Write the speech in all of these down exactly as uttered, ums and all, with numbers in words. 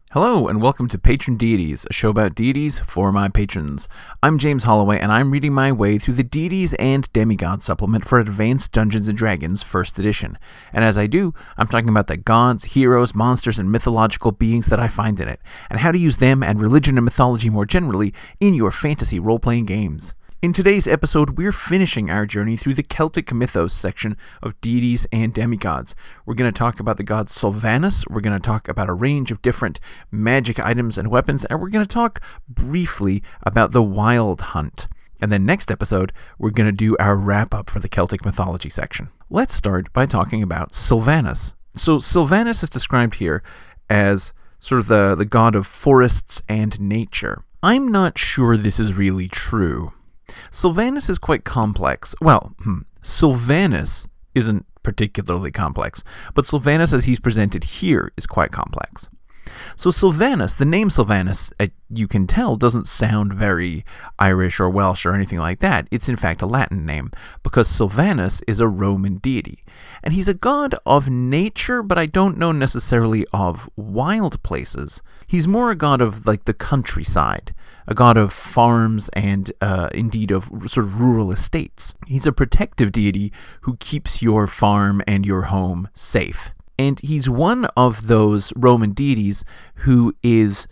Hello, and welcome to Patron Deities, a show about deities for my patrons. I'm James Holloway, and I'm reading my way through the Deities and Demigods supplement for Advanced Dungeons and Dragons first edition. And as I do, I'm talking about the gods, heroes, monsters, and mythological beings that I find in it, and how to use them and religion and mythology more generally in your fantasy role-playing games. In today's episode, we're finishing our journey through the Celtic mythos section of deities and demigods. We're going to talk about the god Silvanus, we're going to talk about a range of different magic items and weapons, and we're going to talk briefly about the Wild Hunt. And then next episode, we're going to do our wrap-up for the Celtic mythology section. Let's start by talking about Silvanus. So Silvanus is described here as sort of the, the god of forests and nature. I'm not sure this is really true. Silvanus is quite complex. Well, hmm, Silvanus isn't particularly complex, but Silvanus as he's presented here is quite complex. So Silvanus, the name Silvanus, uh, you can tell, doesn't sound very Irish or Welsh or anything like that. It's in fact a Latin name, because Silvanus is a Roman deity. And he's a god of nature, but I don't know necessarily of wild places. He's more a god of like the countryside, a god of farms and uh, indeed of sort of rural estates. He's a protective deity who keeps your farm and your home safe. And he's one of those Roman deities who is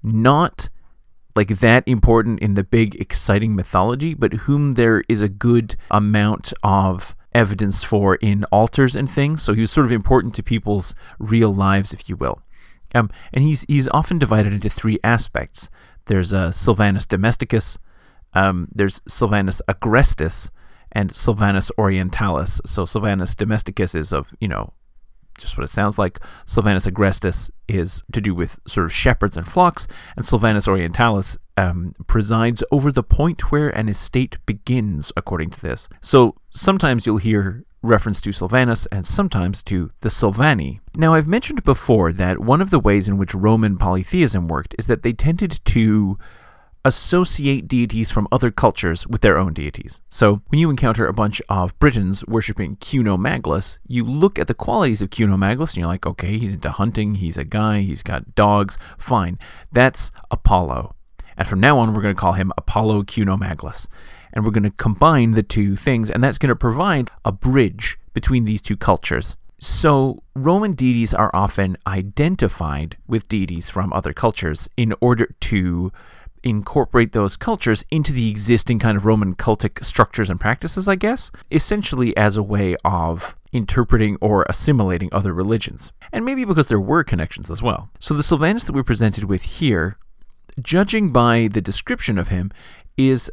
not like that important in the big, exciting mythology, but whom there is a good amount of evidence for in altars and things. So he was sort of important to people's real lives, if you will. Um, and he's he's often divided into three aspects. There's uh, Silvanus Domesticus, um, there's Silvanus Agrestis, and Silvanus Orientalis. So Silvanus Domesticus is of, you know, just what it sounds like. Silvanus Agrestis is to do with sort of shepherds and flocks, and Silvanus Orientalis um, presides over the point where an estate begins, according to this. So sometimes you'll hear reference to Silvanus and sometimes to the Silvani. Now, I've mentioned before that one of the ways in which Roman polytheism worked is that they tended to associate deities from other cultures with their own deities. So when you encounter a bunch of Britons worshipping Cunomaglus, you look at the qualities of Cunomaglus and you're like, okay, he's into hunting, he's a guy, he's got dogs, fine. That's Apollo. And from now on, we're going to call him Apollo Cunomaglus. And we're going to combine the two things, and that's going to provide a bridge between these two cultures. So Roman deities are often identified with deities from other cultures in order to incorporate those cultures into the existing kind of Roman cultic structures and practices, I guess, essentially as a way of interpreting or assimilating other religions. And maybe because there were connections as well. So the Silvanus that we're presented with here, judging by the description of him, is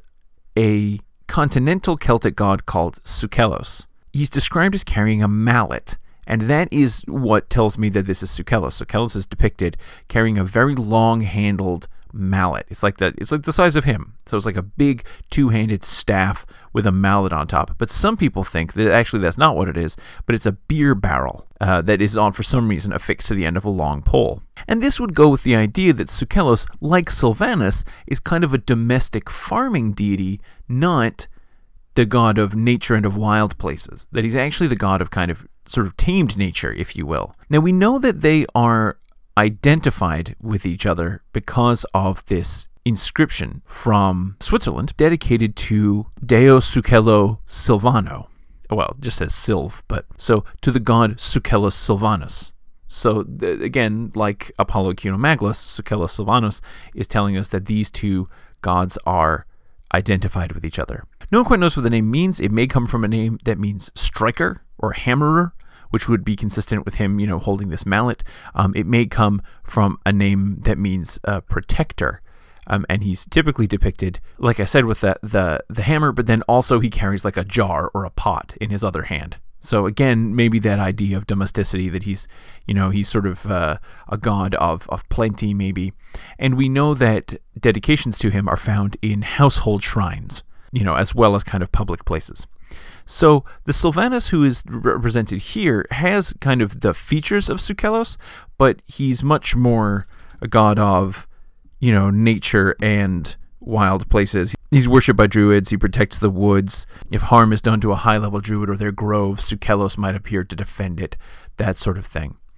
a continental Celtic god called Sukelos. He's described as carrying a mallet, and that is what tells me that this is Sukelos. Sukelos is depicted carrying a very long-handled mallet. It's like the it's like the size of him. So it's like a big two-handed staff with a mallet on top. But some people think that actually that's not what it is, but it's a beer barrel uh, that is on for some reason affixed to the end of a long pole. And this would go with the idea that Sukelos, like Silvanus, is kind of a domestic farming deity, not the god of nature and of wild places. That he's actually the god of kind of sort of tamed nature, if you will. Now we know that they are identified with each other because of this inscription from Switzerland dedicated to Deo Sukelo Silvano. Well, it just says Silv, but so to the god Sukelos Silvanus. So th- again, like Apollo Cunomaglus, Sukelos Silvanus is telling us that these two gods are identified with each other. No one quite knows what the name means. It may come from a name that means striker or hammerer, which would be consistent with him, you know, holding this mallet. Um, it may come from a name that means uh, protector. Um, and he's typically depicted, like I said, with the, the the hammer, but then also he carries like a jar or a pot in his other hand. So again, maybe that idea of domesticity, that he's, you know, he's sort of uh, a god of, of plenty, maybe. And we know that dedications to him are found in household shrines, you know, as well as kind of public places. So the Silvanus who is represented here has kind of the features of Sukelos, but he's much more a god of, you know, nature and wild places. He's worshipped by druids, he protects the woods. If harm is done to a high-level druid or their grove, Sukelos might appear to defend it, that sort of thing.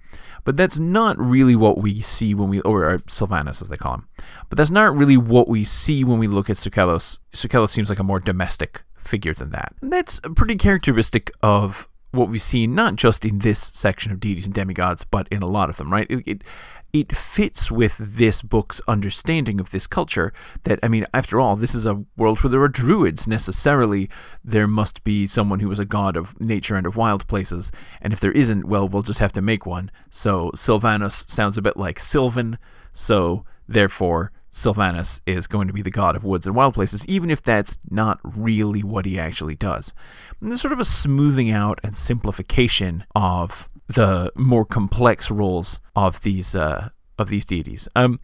But that's not really what we see when we, or, or Sylvanas as they call him. But that's not really what we see when we look at Sukelos. Sukelos seems like a more domestic figure than that. And that's pretty characteristic of what we've seen, not just in this section of deities and demigods, but in a lot of them, right? It, it, it fits with this book's understanding of this culture that, I mean, after all, this is a world where there are druids. Necessarily, there must be someone who is a god of nature and of wild places. And if there isn't, well, we'll just have to make one. So Sylvanas sounds a bit like Sylvan. So therefore, Sylvanas is going to be the god of woods and wild places, even if that's not really what he actually does. And there's sort of a smoothing out and simplification of the more complex roles of these uh, of these deities. Um,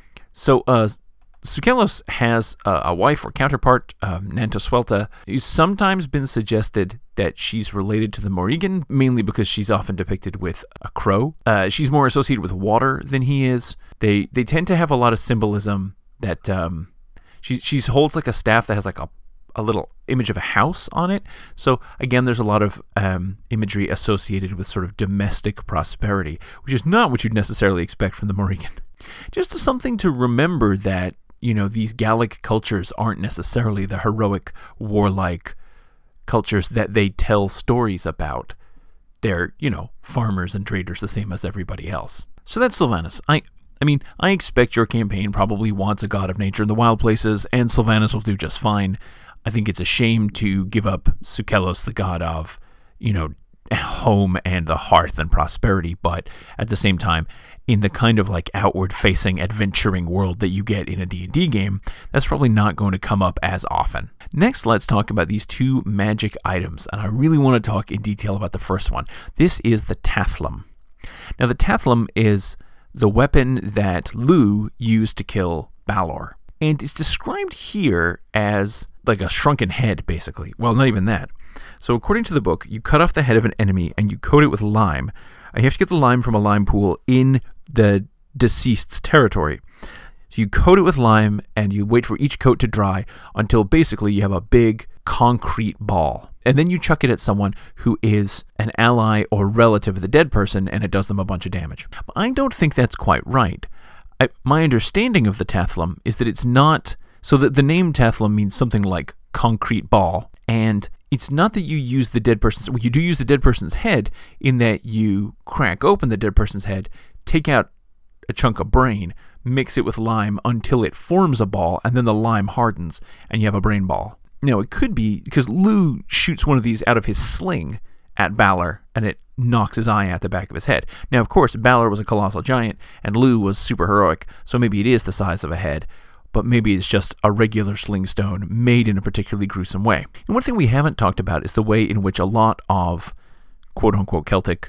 so uh, Sukelos has a, a wife or counterpart, um, Nantosuelta, who's sometimes been suggested that she's related to the Morrigan, mainly because she's often depicted with a crow. Uh, she's more associated with water than he is. They they tend to have a lot of symbolism that um, she she holds like a staff that has like a a little image of a house on it. So again, there's a lot of um, imagery associated with sort of domestic prosperity, which is not what you'd necessarily expect from the Morrigan. Just something to remember that, you know, these Gallic cultures aren't necessarily the heroic, warlike cultures that they tell stories about. They're, you know, farmers and traders the same as everybody else. So that's Sylvanas. I I mean, I expect your campaign probably wants a god of nature in the wild places, and Sylvanas will do just fine. I think it's a shame to give up Sukelos, the god of, you know, home and the hearth and prosperity, but at the same time, in the kind of like outward-facing, adventuring world that you get in a D and D game, that's probably not going to come up as often. Next, let's talk about these two magic items, and I really want to talk in detail about the first one. This is the Tathlum. Now, the Tathlum is the weapon that Lu used to kill Balor, and it's described here as like a shrunken head, basically. Well, not even that. So according to the book, you cut off the head of an enemy and you coat it with lime. You have to get the lime from a lime pool in the deceased's territory. So you coat it with lime and you wait for each coat to dry until basically you have a big concrete ball. And then you chuck it at someone who is an ally or relative of the dead person, and it does them a bunch of damage. But I don't think that's quite right. I, my understanding of the Tathlum is that it's not... So that the name Tathlum means something like concrete ball, and it's not that you use the dead person's... Well, you do use the dead person's head in that you crack open the dead person's head, take out a chunk of brain, mix it with lime until it forms a ball, and then the lime hardens, and you have a brain ball. Now, it could be because Lu shoots one of these out of his sling at Balor, and it knocks his eye out the back of his head. Now, of course, Balor was a colossal giant, and Lu was super heroic, so maybe it is the size of a head, but maybe it's just a regular sling stone made in a particularly gruesome way. And one thing we haven't talked about is the way in which a lot of quote-unquote Celtic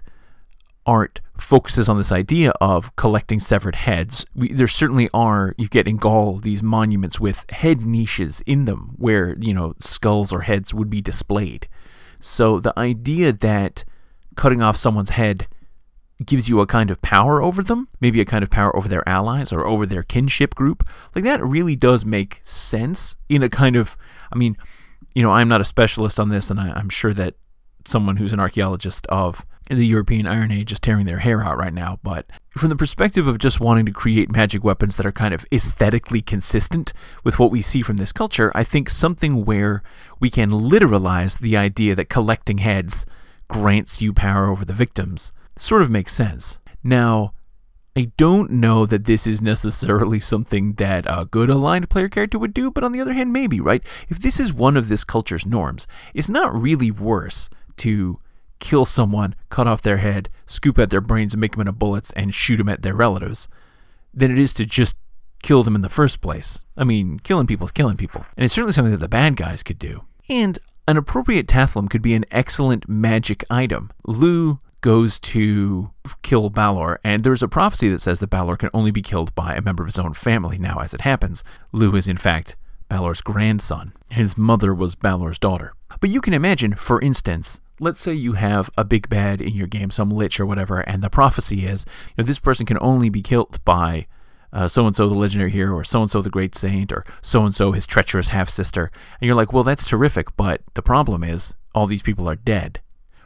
art focuses on this idea of collecting severed heads. We, there certainly are, you get in Gaul, these monuments with head niches in them where, you know, skulls or heads would be displayed. So the idea that cutting off someone's head gives you a kind of power over them, maybe a kind of power over their allies or over their kinship group, like that really does make sense in a kind of, I mean, you know, I'm not a specialist on this, and I, I'm sure that someone who's an archaeologist of the European Iron Age is tearing their hair out right now, but from the perspective of just wanting to create magic weapons that are kind of aesthetically consistent with what we see from this culture, I think something where we can literalize the idea that collecting heads grants you power over the victims sort of makes sense. Now, I don't know that this is necessarily something that a good aligned player character would do, but on the other hand, maybe, right? If this is one of this culture's norms, it's not really worse to kill someone, cut off their head, scoop out their brains and make them into bullets and shoot them at their relatives than it is to just kill them in the first place. I mean, killing people is killing people. And it's certainly something that the bad guys could do. And an appropriate Tathlum could be an excellent magic item. Lu goes to kill Balor, and there's a prophecy that says that Balor can only be killed by a member of his own family. Now, as it happens, Lu is in fact Balor's grandson. His mother was Balor's daughter. But you can imagine, for instance, let's say you have a big bad in your game, some lich or whatever, and the prophecy is, you know, this person can only be killed by uh, so-and-so the legendary hero, or so-and-so the great saint, or so-and-so his treacherous half-sister. And you're like, well, that's terrific, but the problem is all these people are dead.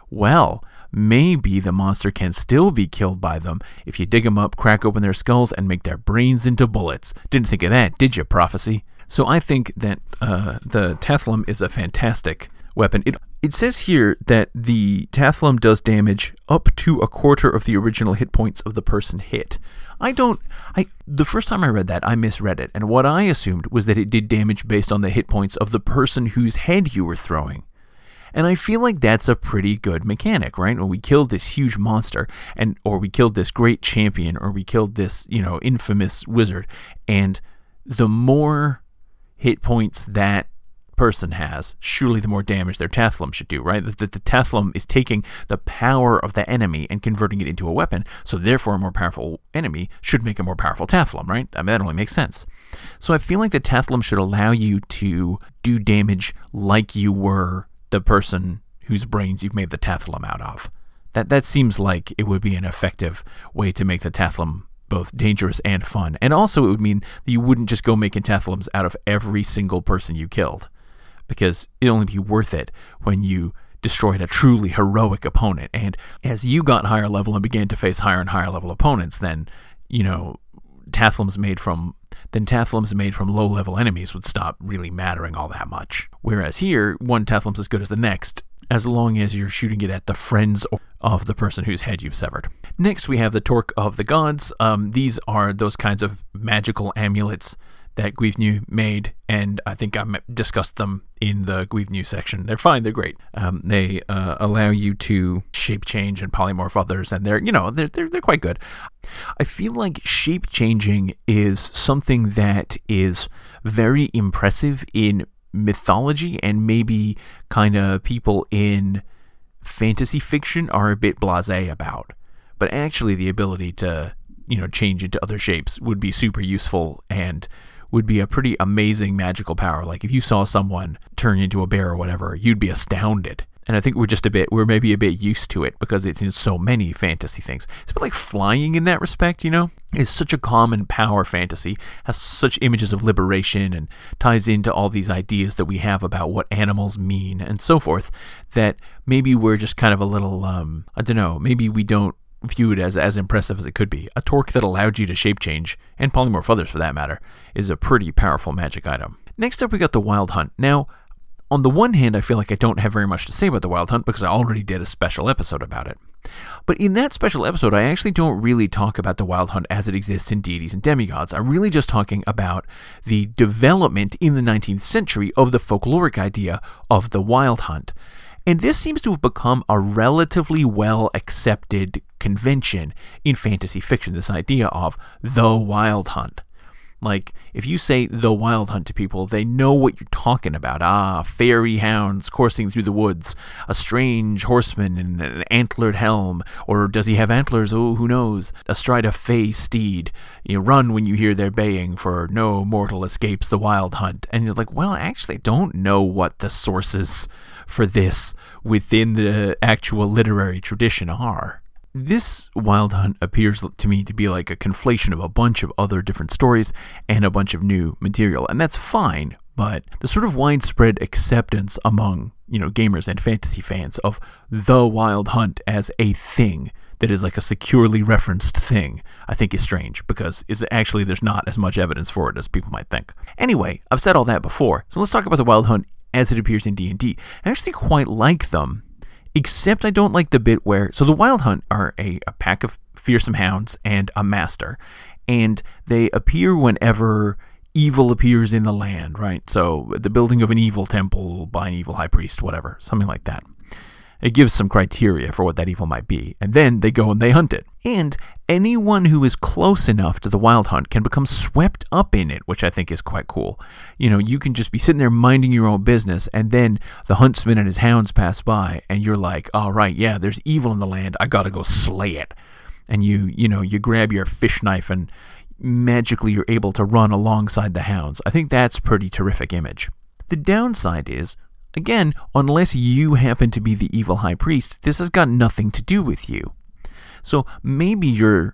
well, maybe the monster can still be killed by them if you dig them up, crack open their skulls, and make their brains into bullets. Didn't think of that, did you, Prophecy? So I think that uh, the Tathlum is a fantastic weapon. It it says here that the Tathlum does damage up to a quarter of the original hit points of the person hit. I don't... I The first time I read that, I misread it, and what I assumed was that it did damage based on the hit points of the person whose head you were throwing. And I feel like that's a pretty good mechanic, right? When we killed this huge monster, and or we killed this great champion, or we killed this, you know, infamous wizard, and the more hit points that person has, surely the more damage their Tathlum should do, right? That the, the Tathlum is taking the power of the enemy and converting it into a weapon, so therefore a more powerful enemy should make a more powerful Tathlum, right? I mean, that only makes sense. So I feel like the Tathlum should allow you to do damage like you were the person whose brains you've made the Tathlum out of. That that seems like it would be an effective way to make the Tathlum both dangerous and fun. And also it would mean that you wouldn't just go making Tathlums out of every single person you killed, because it'd only be worth it when you destroyed a truly heroic opponent. And as you got higher level and began to face higher and higher level opponents, then, you know, Tathlums made from then Tathlums made from low level enemies would stop really mattering all that much. Whereas here, one Tathlum's as good as the next, as long as you're shooting it at the friends of the person whose head you've severed. Next, we have the Torque of the Gods. Um, these are those kinds of magical amulets that Guivenu made, and I think I discussed them in the Guivenu section. They're fine, they're great. Um, they uh, allow you to shape change and polymorph others, and they're, you know, they're, they're, they're quite good. I feel like shape changing is something that is very impressive in mythology, and maybe kind of people in fantasy fiction are a bit blasé about. But actually the ability to, you know, change into other shapes would be super useful and would be a pretty amazing magical power. Like if you saw someone turn into a bear or whatever, you'd be astounded. And I think we're just a bit, we're maybe a bit used to it because it's in so many fantasy things. It's a bit like flying in that respect, you know? It's such a common power fantasy, has such images of liberation and ties into all these ideas that we have about what animals mean and so forth, that maybe we're just kind of a little, um, I don't know, maybe we don't view it as as impressive as it could be. A torque that allowed you to shape change, and polymorph others for that matter, is a pretty powerful magic item. Next up we got the Wild Hunt. Now, on the one hand, I feel like I don't have very much to say about the Wild Hunt because I already did a special episode about it. But in that special episode, I actually don't really talk about the Wild Hunt as it exists in deities and demigods. I'm really just talking about the development in the nineteenth century of the folkloric idea of the Wild Hunt. And this seems to have become a relatively well-accepted convention in fantasy fiction, this idea of the Wild Hunt. Like, if you say the Wild Hunt to people, they know what you're talking about. Ah, fairy hounds coursing through the woods, a strange horseman in an antlered helm, or does he have antlers? Oh, who knows? Astride a fey steed. You run when you hear their baying, for no mortal escapes the Wild Hunt. And you're like, well, actually, I don't know what the sources for this within the actual literary tradition are. This Wild Hunt appears to me to be like a conflation of a bunch of other different stories and a bunch of new material, and that's fine, but the sort of widespread acceptance among, you know, gamers and fantasy fans of the Wild Hunt as a thing that is like a securely referenced thing, I think is strange, because is actually there's not as much evidence for it as people might think. Anyway, I've said all that before, so let's talk about the Wild Hunt as it appears in D and D. I actually quite like them, except I don't like the bit where... So the Wild Hunt are a, a pack of fearsome hounds and a master, and they appear whenever evil appears in the land, right? So the building of an evil temple by an evil high priest, whatever, something like that. It gives some criteria for what that evil might be, and then they go and they hunt it. And anyone who is close enough to the Wild Hunt can become swept up in it, which I think is quite cool. You know, you can just be sitting there minding your own business, and then the huntsman and his hounds pass by, and you're like, all right, yeah, there's evil in the land, I gotta go slay it. And you, you know, you grab your fish knife, and magically you're able to run alongside the hounds. I think that's a pretty terrific image. The downside is, again, unless you happen to be the evil high priest, this has got nothing to do with you. So maybe your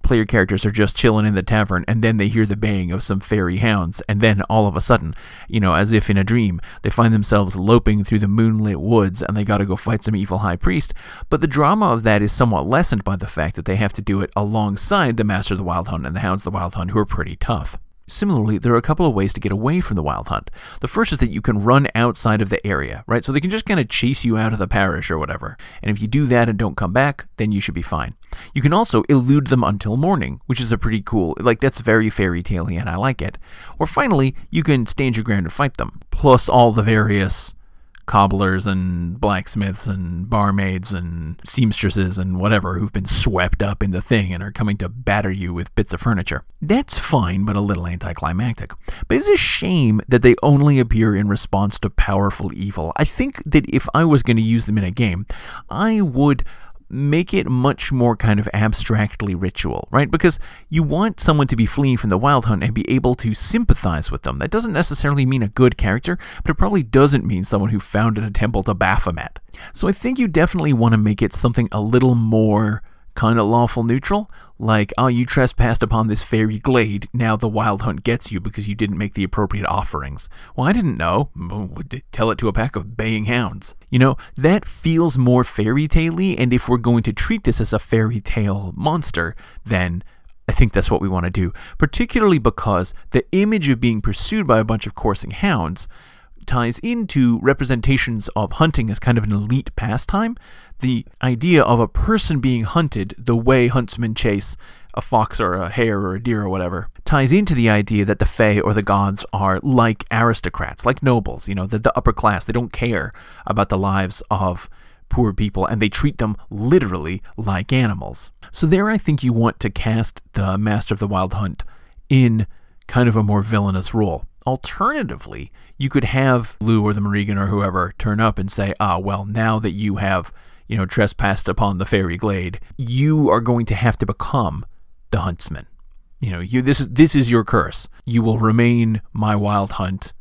player characters are just chilling in the tavern, and then they hear the baying of some fairy hounds, and then all of a sudden, you know, as if in a dream, they find themselves loping through the moonlit woods, and they gotta go fight some evil high priest. But the drama of that is somewhat lessened by the fact that they have to do it alongside the Master of the Wild Hunt and the Hounds of the Wild Hunt, who are pretty tough. Similarly, there are a couple of ways to get away from the Wild Hunt. The first is that you can run outside of the area, right? So they can just kind of chase you out of the parish or whatever. And if you do that and don't come back, then you should be fine. You can also elude them until morning, which is a pretty cool, like that's very fairy tale-y and I like it. Or finally, you can stand your ground and fight them. Plus all the various cobblers and blacksmiths and barmaids and seamstresses and whatever who've been swept up in the thing and are coming to batter you with bits of furniture. That's fine, but a little anticlimactic. But it's a shame that they only appear in response to powerful evil. I think that if I was going to use them in a game, I would make it much more kind of abstractly ritual, right? Because you want someone to be fleeing from the Wild Hunt and be able to sympathize with them. That doesn't necessarily mean a good character, but it probably doesn't mean someone who founded a temple to Baphomet. So I think you definitely want to make it something a little more kind of lawful neutral, like, oh, you trespassed upon this fairy glade, now the Wild Hunt gets you because you didn't make the appropriate offerings. Well, I didn't know. Tell it to a pack of baying hounds. You know, that feels more fairy tale-y, and if we're going to treat this as a fairy tale monster, then I think that's what we want to do, particularly because the image of being pursued by a bunch of coursing hounds ties into representations of hunting as kind of an elite pastime. The idea of a person being hunted the way huntsmen chase a fox or a hare or a deer or whatever ties into the idea that the Fae or the gods are like aristocrats, like nobles, you know, the, the upper class. They don't care about the lives of poor people, and they treat them literally like animals. So there I think you want to cast the Master of the Wild Hunt in kind of a more villainous role. Alternatively, you could have Lou or the Morrigan or whoever turn up and say, ah, well, now that you have, you know, trespassed upon the fairy glade, you are going to have to become the huntsman. You know, you this is this is your curse. You will remain my Wild Hunt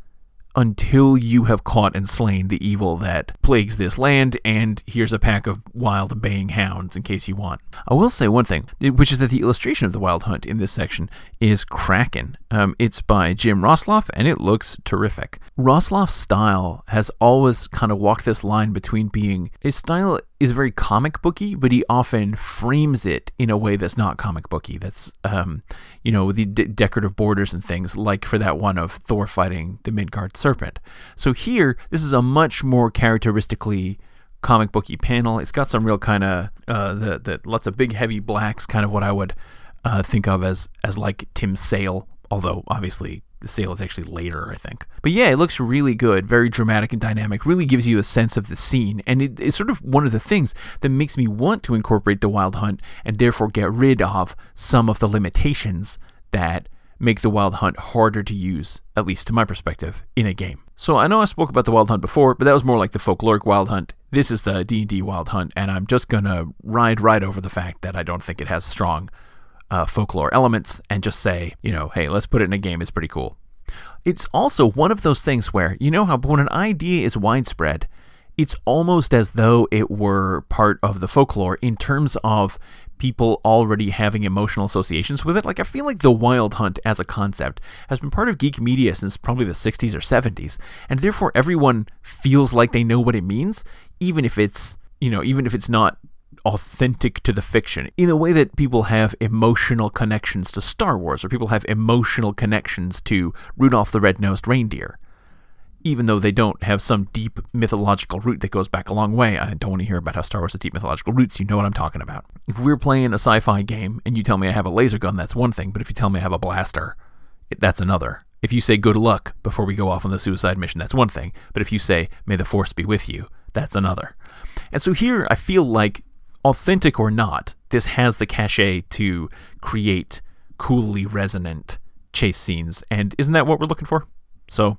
until you have caught and slain the evil that plagues this land, and here's a pack of wild baying hounds in case you want. I will say one thing, which is that the illustration of the Wild Hunt in this section is cracking. Um, it's by Jim Rosloff, and it looks terrific. Rosloff's style has always kind of walked this line between being, his style is very comic booky, but he often frames it in a way that's not comic booky. That's, um, you know, the de- decorative borders and things, like for that one of Thor fighting the Midgard serpent. So here, this is a much more characteristically comic booky panel. It's got some real kind of, uh, the, the lots of big heavy blacks, kind of what I would uh, think of as, as like Tim Sale, although obviously the Sale is actually later, I think. But yeah, it looks really good, very dramatic and dynamic, really gives you a sense of the scene, and it, it's sort of one of the things that makes me want to incorporate the Wild Hunt and therefore get rid of some of the limitations that make the Wild Hunt harder to use, at least to my perspective, in a game. So I know I spoke about the Wild Hunt before, but that was more like the folkloric Wild Hunt. This is the D and D Wild Hunt, and I'm just going to ride right over the fact that I don't think it has strong Uh, folklore elements and just say, you know, hey, let's put it in a game. It's pretty cool. It's also one of those things where, you know how when an idea is widespread, it's almost as though it were part of the folklore in terms of people already having emotional associations with it. Like, I feel like the Wild Hunt as a concept has been part of geek media since probably the sixties or seventies, and therefore everyone feels like they know what it means, even if it's, you know, even if it's not authentic to the fiction, in a way that people have emotional connections to Star Wars, or people have emotional connections to Rudolph the Red-Nosed Reindeer, even though they don't have some deep mythological root that goes back a long way. I don't want to hear about how Star Wars has deep mythological roots. You know what I'm talking about. If we're playing a sci-fi game and you tell me I have a laser gun, that's one thing, but if you tell me I have a blaster, that's another. If you say good luck before we go off on the suicide mission, that's one thing, but if you say may the force be with you, that's another. And so here I feel like, authentic or not, this has the cachet to create coolly resonant chase scenes, and isn't that what we're looking for? So,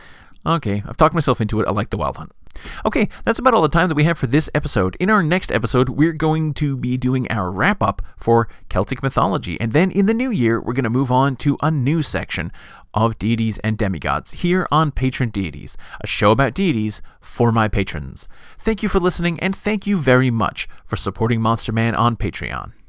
okay, I've talked myself into it. I like the Wild Hunt. Okay, that's about all the time that we have for this episode. In our next episode, we're going to be doing our wrap-up for Celtic mythology, and then in the new year, we're going to move on to a new section of deities and demigods here on Patron Deities, a show about deities for my patrons. Thank you for listening, and thank you very much for supporting Monster Man on Patreon.